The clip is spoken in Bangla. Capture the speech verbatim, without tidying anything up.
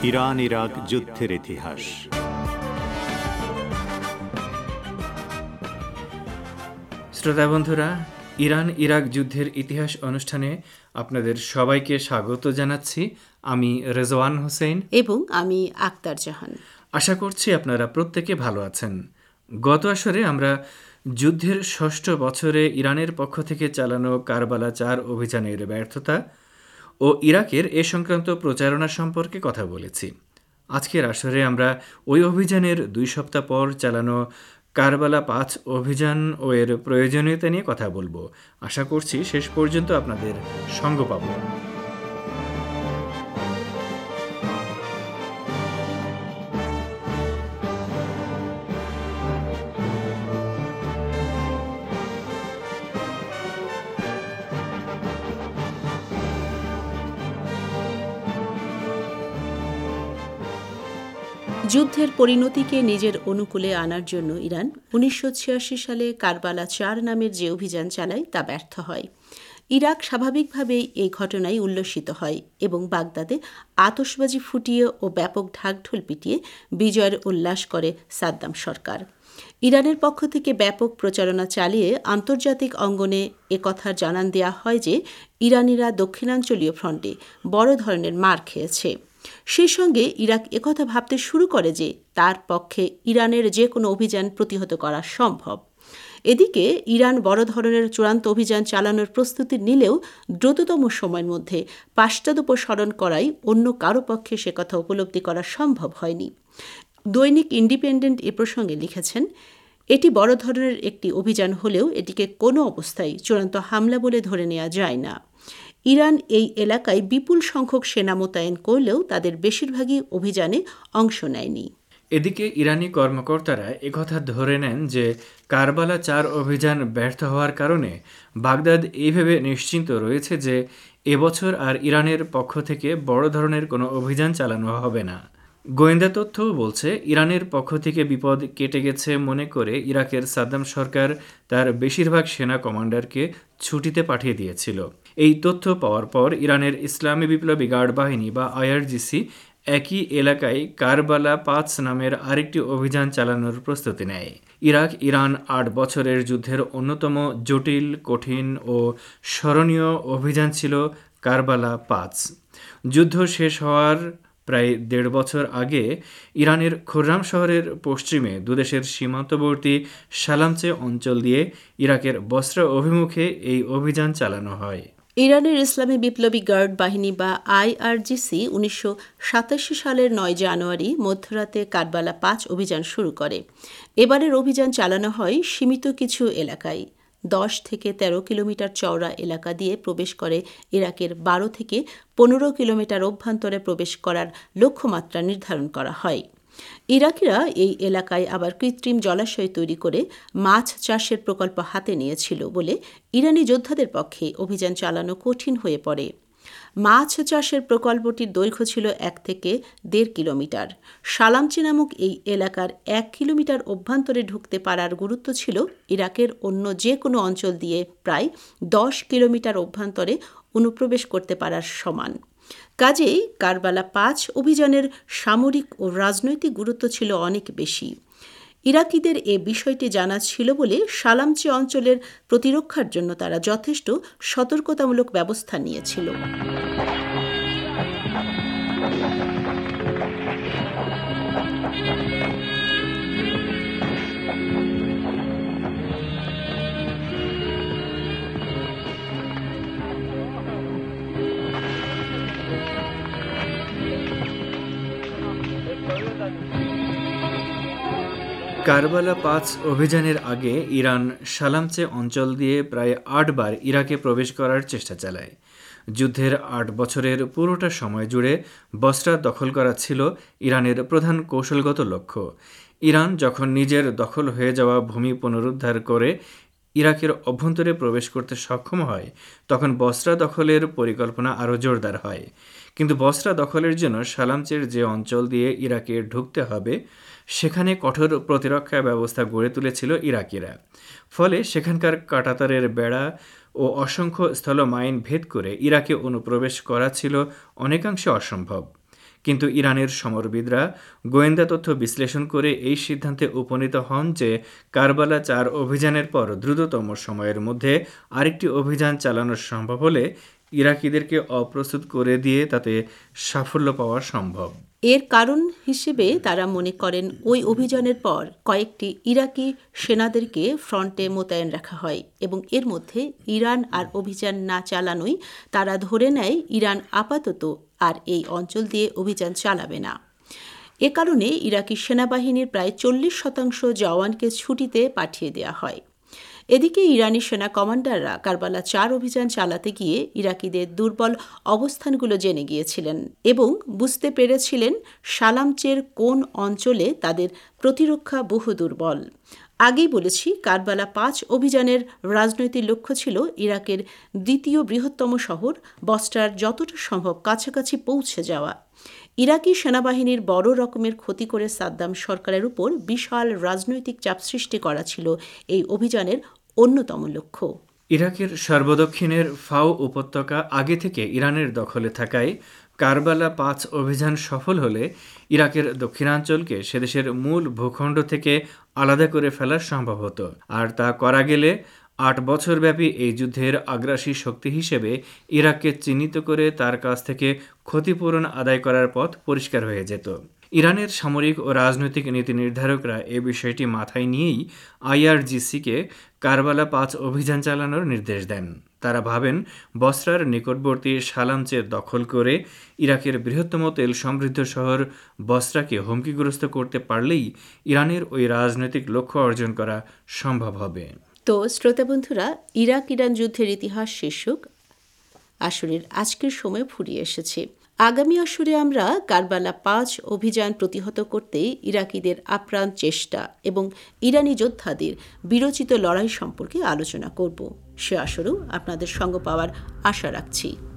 ইরান ইরাক যুদ্ধের ইতিহাস। শ্রোতা বন্ধুরা, ইরান ইরাক যুদ্ধের ইতিহাস অনুষ্ঠানে আপনাদের সবাইকে স্বাগত জানাচ্ছি। আমি রেজওয়ান হোসেন এবং আমি আক্তার জাহান। আশা করছি আপনারা প্রত্যেকে ভালো আছেন। গত আসরে আমরা যুদ্ধের ষষ্ঠ বছরে ইরানের পক্ষ থেকে চালানো কারবালা চার অভিযানের ব্যর্থতা ও ইরাকের এ সংক্রান্ত প্রচারণা সম্পর্কে কথা বলেছি। আজকের আসরে আমরা ওই অভিযানের দুই সপ্তাহ পর চালানো কারবালা পাঁচ অভিযান ও এর প্রয়োজনীয়তা নিয়ে কথা বলবো। আশা করছি শেষ পর্যন্ত আপনাদের সঙ্গ পাব। যুদ্ধের পরিণতিকে নিজের অনুকূলে আনার জন্য ইরান উনিশশো ছিয়াশি সালে কারবালা চার নামের যে অভিযান চালায় তা ব্যর্থ হয়। ইরাক স্বাভাবিকভাবেই এই ঘটনায় উল্লসিত হয় এবং বাগদাদে আতশবাজি ফুটিয়ে ও ব্যাপক ঢাকঢোল পিটিয়ে বিজয়ের উল্লাস করে সাদ্দাম সরকার। ইরানের পক্ষ থেকে ব্যাপক প্রচারণা চালিয়ে আন্তর্জাতিক অঙ্গনে একথার জানান দেওয়া হয় যে ইরানিরা দক্ষিণাঞ্চলীয় ফ্রন্টে বড় ধরনের মার খেয়েছে। সেই সঙ্গে ইরাক একথা ভাবতে শুরু করে যে তার পক্ষে ইরানের যে কোনো অভিযান প্রতিহত করা সম্ভব। এদিকে ইরান বড় ধরনের চূড়ান্ত অভিযান চালানোর প্রস্তুতি নিলেও দ্রুততম সময়ের মধ্যে পশ্চাদপসরণ করাই অন্য কারো পক্ষে সে কথা উপলব্ধি করা সম্ভব হয়নি। দৈনিক ইন্ডিপেন্ডেন্ট এ প্রসঙ্গে লিখেছেন, এটি বড় ধরনের একটি অভিযান হলেও এটিকে কোনো অবস্থায় চূড়ান্ত হামলা বলে ধরে নেওয়া যায় না। ইরান এই এলাকায় বিপুল সংখ্যক সেনা মোতায়েন করলেও তাদের বেশিরভাগই অভিযানে অংশ নেয়নি। এদিকে ইরানি কর্মকর্তারা একথা ধরে নেন যে কারবালা চার অভিযান ব্যর্থ হওয়ার কারণে বাগদাদ এইভাবে নিশ্চিন্ত রয়েছে যে এবছর আর ইরানের পক্ষ থেকে বড় ধরনের কোনো অভিযান চালানো হবে না। গোয়েন্দা তথ্যও বলছে ইরানের পক্ষ থেকে বিপদ কেটে গেছে মনে করে ইরাকের সাদ্দাম সরকার তার বেশিরভাগ সেনা কমান্ডারকে ছুটিতে পাঠিয়ে দিয়েছিল। এই তথ্য পাওয়ার পর ইরানের ইসলামী বিপ্লবী গার্ড বাহিনী বা আইআরজিসি একই এলাকায় কারবালা পাঁচ নামের আরেকটি অভিযান চালানোর প্রস্তুতি নেয়। ইরাক ইরান আট বছরের যুদ্ধের অন্যতম জটিল, কঠিন ও স্মরণীয় অভিযান ছিল কারবালা পাঁচ। যুদ্ধ শেষ হওয়ার প্রায় দেড় বছর আগে ইরানের খুররাম শহরের পশ্চিমে দুদেশের সীমান্তবর্তী সালামচে অঞ্চল দিয়ে ইরাকের বসরা অভিমুখে এই অভিযান চালানো হয়। ইরানের ইসলামী বিপ্লবী গার্ড বাহিনী বা আইআরজিসি উনিশশো সাতাশি সালের নয় জানুয়ারি মধ্যরাতে কারবালা পাঁচ অভিযান শুরু করে। এবারের অভিযান চালানো হয় সীমিত কিছু এলাকায়। দশ থেকে তেরো কিলোমিটার চওড়া এলাকা দিয়ে প্রবেশ করে ইরাকের বারো থেকে পনেরো কিলোমিটার অভ্যন্তরে প্রবেশ করার লক্ষ্যমাত্রা নির্ধারণ করা হয়। ইরাকিরা এই এলাকায় আবার কৃত্রিম জলাশয় তৈরি করে মাছ চাষের প্রকল্প হাতে নিয়েছিল বলে ইরানি যোদ্ধাদের পক্ষে অভিযান চালানো কঠিন হয়ে পড়ে। মাছ চাষের প্রকল্পটির দৈর্ঘ্য ছিল এক থেকে দেড় কিলোমিটার। সালামচি নামক এই এলাকার এক কিলোমিটার অভ্যন্তরে ঢুকতে পারার গুরুত্ব ছিল ইরাকের অন্য যে কোনো অঞ্চল দিয়ে প্রায় দশ কিলোমিটার অভ্যন্তরে অনুপ্রবেশ করতে পারার সমান। কাজেই কারবালা পাঁচ অভিযানের সামরিক ও রাজনৈতিক গুরুত্ব ছিল অনেক বেশি। ইরাকিদের এ বিষয়টি জানা ছিল বলে সালামচি অঞ্চলের প্রতিরক্ষার জন্য তারা যথেষ্ট সতর্কতামূলক ব্যবস্থা নিয়েছিল। কারবালা পাঁচ অভিযানের আগে ইরান সালামচে অঞ্চল দিয়ে প্রায় আটবার ইরাকে প্রবেশ করার চেষ্টা চালায়। যুদ্ধের আট বছরের পুরোটা সময় জুড়ে বসরা দখল করা ছিল ইরানের প্রধান কৌশলগত লক্ষ্য। ইরান যখন নিজের দখল হয়ে যাওয়া ভূমি পুনরুদ্ধার করে ইরাকের অভ্যন্তরে প্রবেশ করতে সক্ষম হয়, তখন বসরা দখলের পরিকল্পনা আরও জোরদার হয়। কিন্তু বসরা দখলের জন্য সালামচের যে অঞ্চল দিয়ে ইরাকে ঢুকতে হবে সেখানে কঠোর প্রতিরক্ষা ব্যবস্থা গড়ে তুলেছিল ইরাকিরা। ফলে সেখানকার কাঁটাতারের বেড়া ও অসংখ্য স্থলমাইন ভেদ করে ইরাকে অনুপ্রবেশ করা ছিল অনেকাংশে অসম্ভব। কিন্তু ইরানের সমরবিদরা গোয়েন্দা তথ্য বিশ্লেষণ করে এই সিদ্ধান্তে উপনীত হন যে কারবালা চার অভিযানের পর দ্রুততম সময়ের মধ্যে আরেকটি অভিযান চালানো সম্ভব হলে ইরাকিদেরকে অপ্রস্তুত করে দিয়ে তাতে সাফল্য পাওয়া সম্ভব। এর কারণ হিসেবে তারা মনে করেন ওই অভিযানের পর কয়েকটি ইরাকি সেনাদেরকে ফ্রন্টে মোতায়েন রাখা হয় এবং এর মধ্যে ইরান আর অভিযান না চালানোই তারা ধরে নেয় ইরান আপাতত আর এই অঞ্চল দিয়ে অভিযান চালাবে না। এ কারণে ইরাকি সেনাবাহিনীর প্রায় চল্লিশ শতাংশ জওয়ানকে ছুটিতে পাঠিয়ে দেওয়া হয়। এদিকে ইরানি সেনা কমান্ডাররা কারবালা চার অভিযান চালাতে গিয়ে ইরাকিদের দুর্বল অবস্থানগুলো জেনে গিয়েছিলেন এবং বুঝতে পেরেছিলেন সালামচের কোন অঞ্চলে তাদের প্রতিরক্ষা বহু দুর্বল। আগেই বলেছি, কারবালা পাঁচ অভিযানের রাজনৈতিক লক্ষ্য ছিল ইরাকের দ্বিতীয় বৃহত্তম শহর বসরার যতটা সম্ভব কাছাকাছি পৌঁছে যাওয়া। ইরাকি সেনাবাহিনীর বড় রকমের ক্ষতি করে সাদ্দাম সরকারের উপর বিশাল রাজনৈতিক চাপ সৃষ্টি করা ছিল এই অভিযানের অন্যতম লক্ষ্য। ইরাকের সর্বদক্ষিণের ফাও উপত্যকা আগে থেকে ইরানের দখলে থাকায় কারবালা পাঁচ অভিযান সফল হলে ইরাকের দক্ষিণাঞ্চলকে সেদেশের মূল ভূখণ্ড থেকে আলাদা করে ফেলা সম্ভব হতো। আর তা করা গেলে আট বছরব্যাপী এই যুদ্ধের আগ্রাসী শক্তি হিসেবে ইরাককে চিহ্নিত করে তার কাছ থেকে ক্ষতিপূরণ আদায় করার পথ পরিষ্কার হয়ে যেত। ইরানের সামরিক ও রাজনৈতিক নীতি নির্ধারকরা এ বিষয়টি মাথায় নিয়েই আইআরজিসিকে কারবালা পাঁচ অভিযান চালানোর নির্দেশ দেন। তারা ভাবেন বসরার নিকটবর্তী সালামচে দখল করে ইরাকের বৃহত্তম তেল সমৃদ্ধ শহর বসরাকে হুমকিগ্রস্ত করতে পারলেই ইরানের ওই রাজনৈতিক লক্ষ্য অর্জন করা সম্ভব হবে। তো শ্রোতা বন্ধুরা, ইরাক ইরান যুদ্ধের ইতিহাস শীর্ষক আসরের আজকের সময় ফুরিয়ে এসেছে। আগামী আসরে আমরা কারবালা পাঁচ অভিযান প্রতিহত করতে ইরাকিদের আপ্রাণ চেষ্টা এবং ইরানি যোদ্ধাদের বীরোচিত লড়াই সম্পর্কে আলোচনা করব। সে আসরেও আপনাদের সঙ্গ পাওয়ার আশা রাখছি।